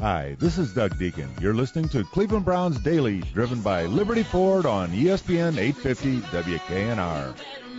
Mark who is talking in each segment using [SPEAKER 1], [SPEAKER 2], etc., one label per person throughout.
[SPEAKER 1] Hi, this is Doug Deacon. You're listening to Cleveland Browns Daily, driven by Liberty Ford on ESPN 850 WKNR.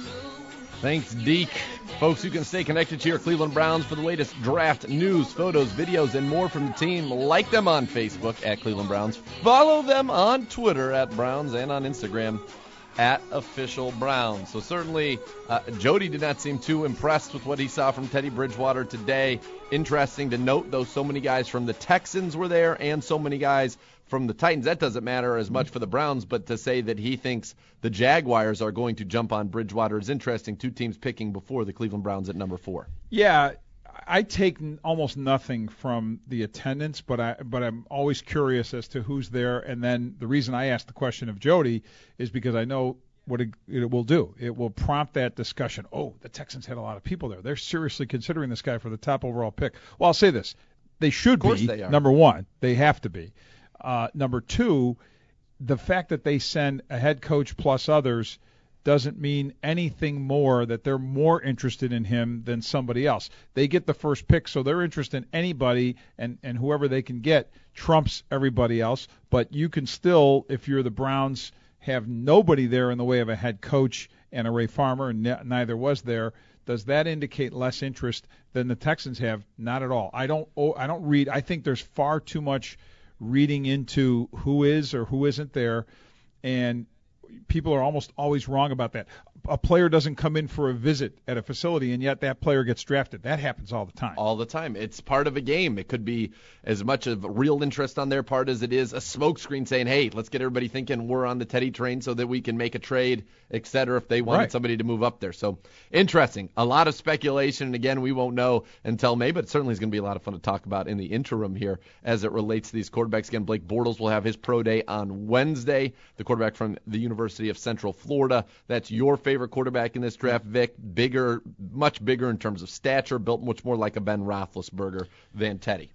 [SPEAKER 2] Thanks, Deke. Folks, you can stay connected to your Cleveland Browns for the latest draft news, photos, videos, and more from the team. Like them on Facebook at Cleveland Browns. Follow them on Twitter at Browns and on Instagram at Official Browns. So certainly, Jody did not seem too impressed with what he saw from Teddy Bridgewater today. Interesting to note, though, so many guys from the Texans were there and so many guys from the Titans. That doesn't matter as much for the Browns, but to say that he thinks the Jaguars are going to jump on Bridgewater is interesting. Two teams picking before the Cleveland Browns at number 4.
[SPEAKER 3] Yeah, I take almost nothing from the attendance, but I'm always curious as to who's there. And then the reason I asked the question of Jody is because I know what it will do. It will prompt that discussion. Oh, the Texans had a lot of people there. They're seriously considering this guy for the top overall pick. Well, I'll say this. They should be, number one. They have to be. Number two, the fact that they send a head coach plus others doesn't mean anything more that they're more interested in him than somebody else. They get the first pick, so their interest in anybody and whoever they can get trumps everybody else. But you can still, if you're the Browns, have nobody there in the way of a head coach and a Ray Farmer, and neither was there. Does that indicate less interest than the Texans have? Not at all. I don't read. I think there's far too much reading into who is or who isn't there, and people are almost always wrong about that. A player doesn't come in for a visit at a facility, and yet that player gets drafted. That happens all the time.
[SPEAKER 2] All the time. It's part of a game. It could be as much of real interest on their part as it is a smokescreen saying, hey, let's get everybody thinking we're on the Teddy train so that we can make a trade, et cetera, if they wanted somebody to move up there. So interesting. A lot of speculation, and again, we won't know until May, but it certainly is going to be a lot of fun to talk about in the interim here as it relates to these quarterbacks. Again, Blake Bortles will have his pro day on Wednesday, the quarterback from the University of Central Florida. That's your favorite quarterback in this draft, Vic. Bigger, much bigger in terms of stature, built much more like a Ben Roethlisberger than Teddy.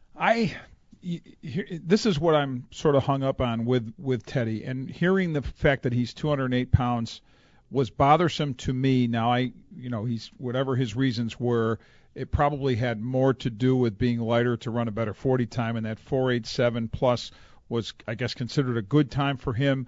[SPEAKER 3] This is what I'm sort of hung up on with Teddy, and hearing the fact that he's 208 pounds was bothersome to me. Now, he's whatever his reasons were, it probably had more to do with being lighter to run a better 40 time, and that 4.87 plus was, I guess, considered a good time for him.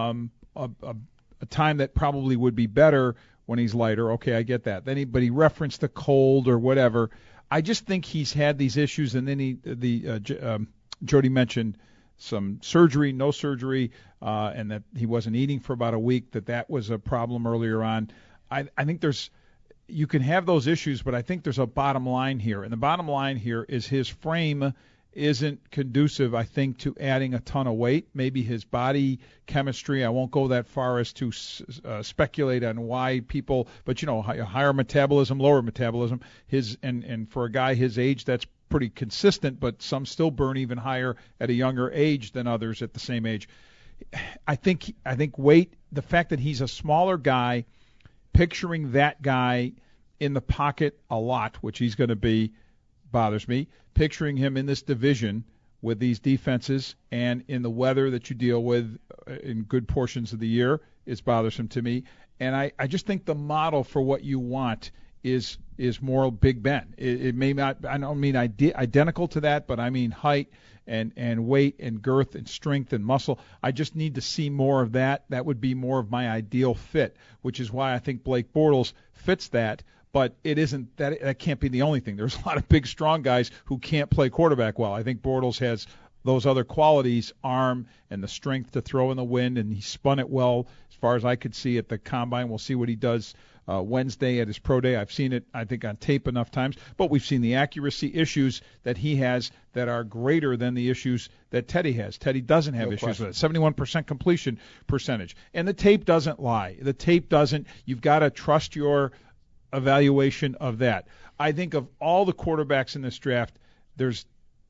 [SPEAKER 3] A time that probably would be better when he's lighter. Okay, I get that. But he referenced the cold or whatever. I just think he's had these issues, and then Jody mentioned some surgery, no surgery, and that he wasn't eating for about a week, that was a problem earlier on. I think you can have those issues, but I think there's a bottom line here, and the bottom line here is his frame isn't conducive, I think, to adding a ton of weight. Maybe his body chemistry, I won't go that far as to speculate on why people, but higher metabolism, lower metabolism, and for a guy his age, that's pretty consistent, but some still burn even higher at a younger age than others at the same age. I think weight, the fact that he's a smaller guy, picturing that guy in the pocket a lot, which he's going to be, bothers me. Picturing him in this division with these defenses and in the weather that you deal with in good portions of the year is bothersome to me. And I just think the model for what you want is more Big Ben. It may not, I don't mean identical to that, but I mean height and weight and girth and strength and muscle. I just need to see more of that. That would be more of my ideal fit, which is why I think Blake Bortles fits that. But it isn't that can't be the only thing. There's a lot of big, strong guys who can't play quarterback well. I think Bortles has those other qualities, arm and the strength to throw in the wind, and he spun it well as far as I could see at the Combine. We'll see what he does Wednesday at his pro day. I've seen it, I think, on tape enough times, but we've seen the accuracy issues that he has that are greater than the issues that Teddy has. Teddy doesn't have issues with it. 71% completion percentage. And the tape doesn't lie. The tape doesn't. You've got to trust your evaluation of that. I think of all the quarterbacks in this draft, there's,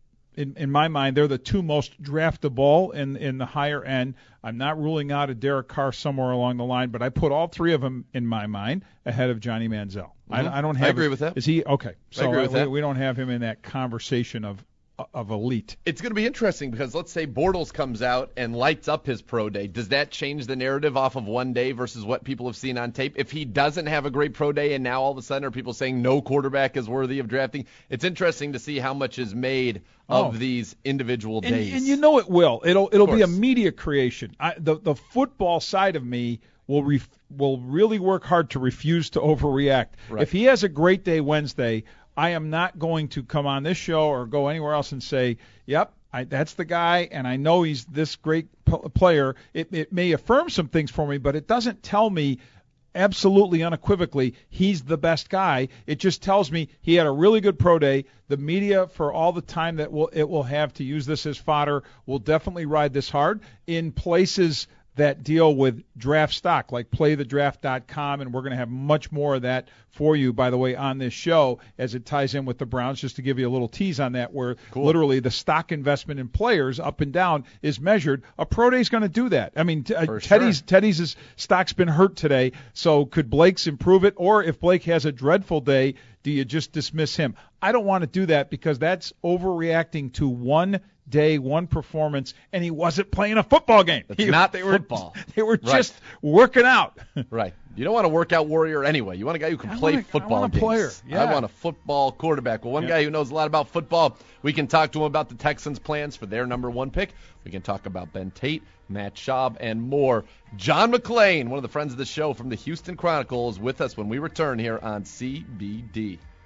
[SPEAKER 3] in my mind, they're the two most draftable in the higher end. I'm not ruling out a Derek Carr somewhere along the line, but I put all three of them in my mind ahead of Johnny Manziel.
[SPEAKER 2] Mm-hmm.
[SPEAKER 3] I don't have.
[SPEAKER 2] I agree with that.
[SPEAKER 3] Is he okay? So
[SPEAKER 2] I agree with that.
[SPEAKER 3] We don't have him in that conversation of elite.
[SPEAKER 2] It's going to be interesting because let's say Bortles comes out and lights up his pro day. Does that change the narrative off of one day versus what people have seen on tape? If he doesn't have a great pro day and now all of a sudden are people saying no quarterback is worthy of drafting, it's interesting to see how much is made of these individual days.
[SPEAKER 3] And you know it will. It'll be a media creation. The football side of me will really work hard to refuse to overreact.
[SPEAKER 2] Right.
[SPEAKER 3] If he has a great day Wednesday, I am not going to come on this show or go anywhere else and say, yep, that's the guy, and I know he's this great player. It may affirm some things for me, but it doesn't tell me absolutely unequivocally he's the best guy. It just tells me he had a really good pro day. The media, for all the time that it will have to use this as fodder, will definitely ride this hard in places that deal with draft stock, like playthedraft.com, and we're going to have much more of that for you, by the way, on this show as it ties in with the Browns, just to give you a little tease on that, where literally the stock investment in players up and down is measured. A pro day is going to do that. I mean, Teddy's stock's been hurt today, so could Blake's improve it? Or if Blake has a dreadful day, do you just dismiss him? I don't want to do that because that's overreacting to one day, one performance, and he wasn't playing a football game.
[SPEAKER 2] Football.
[SPEAKER 3] They were just working out.
[SPEAKER 2] Right. You don't want a workout warrior anyway. You want a guy who can play football
[SPEAKER 3] I want a
[SPEAKER 2] games.
[SPEAKER 3] player. Yeah.
[SPEAKER 2] I want a football quarterback. Well, one guy who knows a lot about football, we can talk to him about the Texans' plans for their number one pick. We can talk about Ben Tate, Matt Schaub, and more. John McClain, one of the friends of the show from the Houston Chronicle, is with us when we return here on CBD.